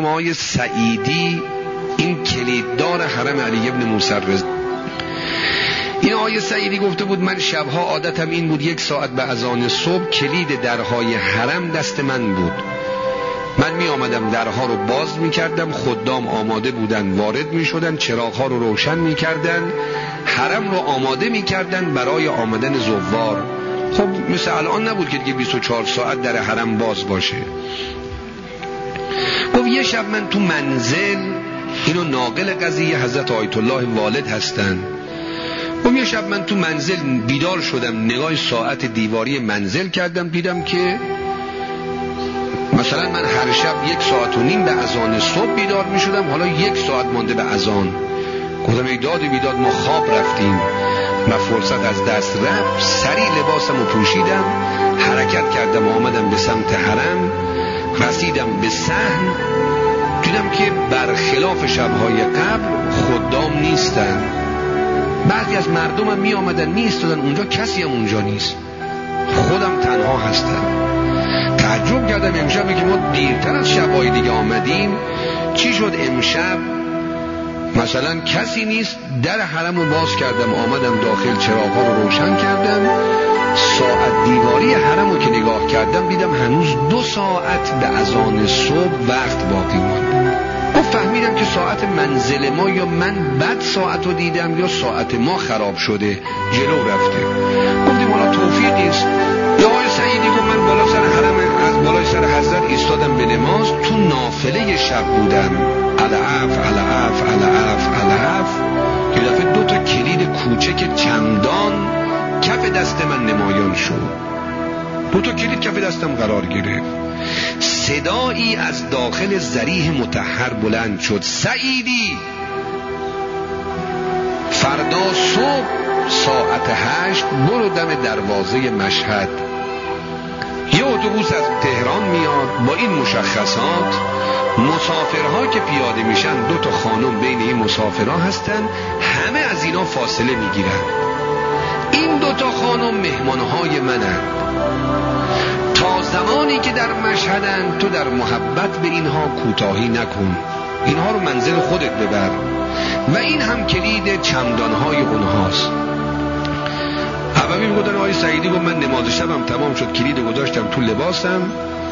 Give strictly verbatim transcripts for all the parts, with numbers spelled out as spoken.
آقای سعیدی این کلیددار حرم علی ابن موسی رضا. این آقای سعیدی گفته بود من شبها عادتم این بود یک ساعت به اذان صبح کلید درهای حرم دست من بود. من می آمدم درها رو باز می کردم، خدام آماده بودن وارد می شدن، چراغها رو روشن می کردن، حرم رو آماده می کردن برای آمدن زوار. خب مثل الان نبود که دیگه بیست و چهار ساعت در حرم باز باشه. گفت یه شب من تو منزل، اینو ناقل قضیه حضرت آیت الله والد هستن، گفت یه شب من تو منزل بیدار شدم، نگاه ساعت دیواری منزل کردم، دیدم که مثلا من هر شب یک ساعت و نیم به اذان صبح بیدار می شدم، حالا یک ساعت مانده به اذان. گفتم ای داد بیداد ما خواب رفتیم و فرصت از دست رفت. سریع لباسم رو پوشیدم، حرکت کردم و آمدم به سمت حرم. رسیدم به صحن، دیدم که برخلاف شبهای قبل خدام نیستن. بعضی از مردم هم می آمدن می ایستادن اونجا، کسی هم اونجا نیست، خودم تنها هستم. تعجب کردم امشبی که ما دیرتر از شبهای دیگه آمدیم چی شد امشب مثلا کسی نیست. در حرم رو باز کردم، آمدم داخل، چراغ‌ها رو روشن کردم، ساعت دیواری حرم رو که نگاه کردم دیدم هنوز دو ساعت به اذان صبح وقت باقی ماند. و فهمیدم که ساعت منزل ما یا من بد ساعت رو دیدم یا ساعت ما خراب شده جلو رفته. گفتیم حالا توفیقی است. یا آقای سعیدی گفت من بالا سر حرم از بالای سر حضرت ایستادم به نماز، تو نافله شب بودم، العف العف العف العف، که دفعه دو تا کلید کوچک چمدان کف دست من نمایان شد. دو تا کلید کف دستم قرار گرفت. صدایی از داخل ذریح مطهر بلند شد، سعیدی فردا صبح ساعت هشت برو دم دروازه مشهد، یه اتوبوس از تهران میاد با این مشخصات، مسافرها که پیاده میشن دو تا خانم بین این مسافرها هستن، همه از اینا فاصله میگیرن. این دو تا خانم مهمانهای منن، تا زمانی که در مشهدن تو در محبت به اینها کوتاهی نکن، اینها رو منزل خودت ببر و این هم کلید چمدانهای اونهاست. اولی میگفتن آقای سعیدی گفت من نماز شبم تمام شد، کلید گذاشتم تو لباسم،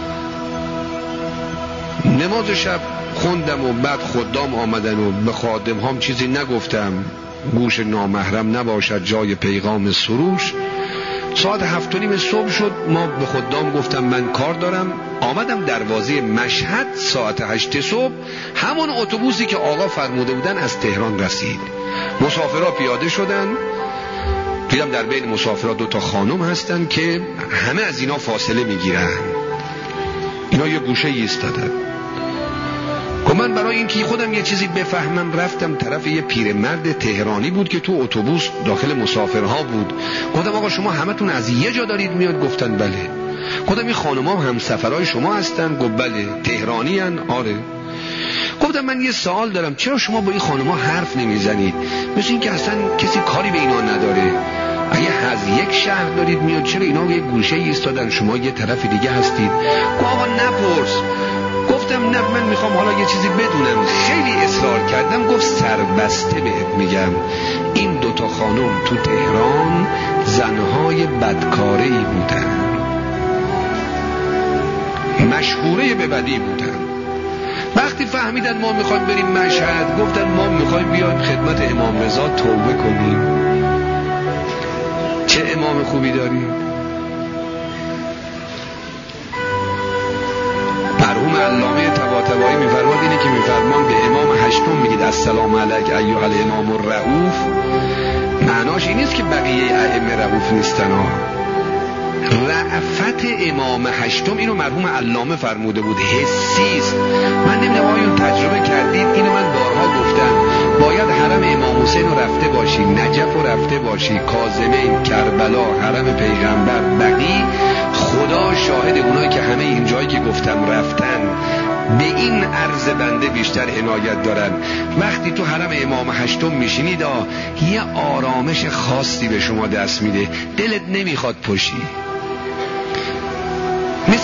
نماز شب خوندم و بعد خدام آمدن و به خادم هم چیزی نگفتم، گوش نامحرم نباشد جای پیغام سروش. ساعت هفت و نیم صبح شد، ما به خدام گفتم من کار دارم، آمدم دروازه مشهد. ساعت هشت صبح همون اتوبوسی که آقا فرموده بودن از تهران رسید، مسافرها پیاده شدن، دیدم در بین مسافرها دو تا خانم هستن که همه از اینا فاصله میگیرن، اینا یه گوشه ایستادن. که من برای اینکه خودم یه چیزی بفهمم رفتم طرف یه پیرمرد تهرانی بود که تو اتوبوس داخل مسافرها بود. گفتم آقا شما همتون از یه جا دارید میاد؟ گفتن بله. گفتم این خانم‌ها هم سفرهای شما هستن؟ گفت بله. تهرانی هن؟ آره. گفتم من یه سوال دارم، چرا شما با این خانم‌ها حرف نمیزنید؟ مثل این که اصلا کسی کاری به اینا نداره، اگه از یک شهر دارید میاد چرا اینا یه گوشه ایستادن شما یه طرف دیگه هستید؟ گفت آقا نپرس. گفتم نه من میخوام حالا یه چیزی بدونم. خیلی اصرار کردم، گفت سربسته بهت میگم این دوتا خانم تو تهران زنهای بدکاره‌ای بودن، مشهوره به بدی بودن. وقتی فهمیدن ما میخوایم بریم مشهد گفتن ما میخوایم بیایم خدمت امام رضا توبه کنیم. چه امام خوبی داریم. مرحوم علامه طباطبایی میفرماد اینه که میفرمان به امام هشتم میگید السلام علیک ایها الامام الرؤوف، معناش این نیست که بقیه ائمه رؤوف نیستن ها. رأفت امام هشتم اینو مرحوم علامه فرموده بود، حسیست. من نمیدونم آیا تجربه کردید، اینو من بارها گفتم، باید حرم امام حسین رو رفته باشی، نجف رو رفته باشی، کاظمین، کربلا، حرم پیغمبر، بقی. خدا شاهد اونایی که همه این جایی که گفتم رفتن به این عرض بنده بیشتر عنایت دارن. وقتی تو حرم امام هشتم میشینید یه آرامش خاصی به شما دست میده، دلت نمیخواد پشی. مثل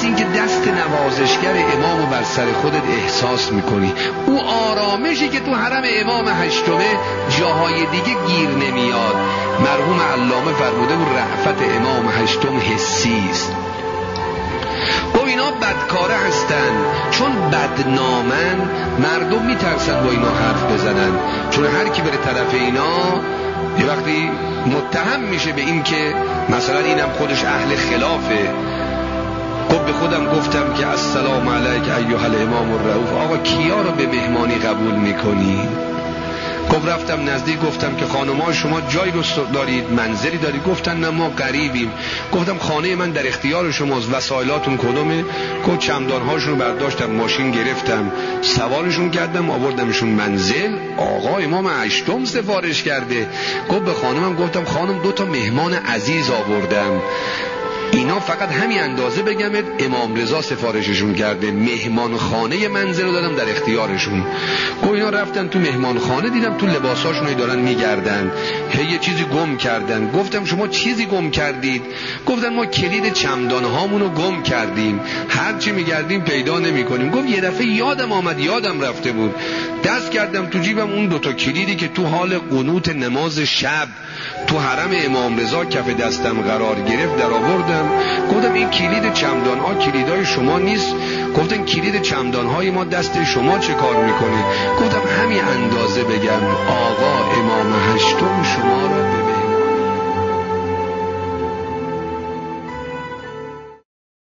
مثل این که دست نوازشگر امام رو بر سر خودت احساس میکنی. او آرامشی که تو حرم امام هشتمه جاهای دیگه گیر نمیاد. مرحوم علامه فرموده بود رأفت امام هشتم حسی است. گفت اینا بدکاره هستن، چون بدنامن مردم میترسن با اینا حرف بزنن، چون هر کی بره طرف اینا یه وقتی متهم میشه به این که مثلا اینم خودش اهل خلافه. گفت به خودم گفتم که السلام علیک ایها الامام الرؤوف، آقا کیا رو به مهمانی قبول میکنی؟ گفت رفتم نزدیک گفتم که خانم‌ها شما جایی رو دارید، منزلی دارید؟ گفتن نه ما غریبیم. گفتم خانه من در اختیار شماست، وسایلاتون کدومه؟ گفت چمدان‌هاشون رو برداشتم ماشین گرفتم سوارشون کردم آوردمشون منزل. آقا امام هشتم سفارش کرده. گفت به خانمم گفتم خانم دو تا مهمان عزیز آوردم، اینا فقط همین اندازه بگمت امام رضا سفارششون کرده، مهمان خانه منزل رو دادم در اختیارشون. گفت اینا رفتن تو مهمان خانه دیدم تو لباساشون رو دارن میگردن، هی یه چیزی گم کردن. گفتم شما چیزی گم کردید؟ گفتن ما کلید چمدان هامون رو گم کردیم، هرچی میگردیم پیدا نمی کنیم. گفت یه دفعه یادم آمد، یادم رفته بود، دست کردم تو جیبم اون دوتا کلیدی که تو حال قنوت نماز شب تو حرم امام رضا کف دستم قرار گرفت در آوردم. گفتم این کلید چمدان ها کلیدای شما نیست؟ گفتن کلید چمدان های ما دست شما چه کار میکنه؟ گفتم همین اندازه بگم آقا امام هشتم شما را ببین.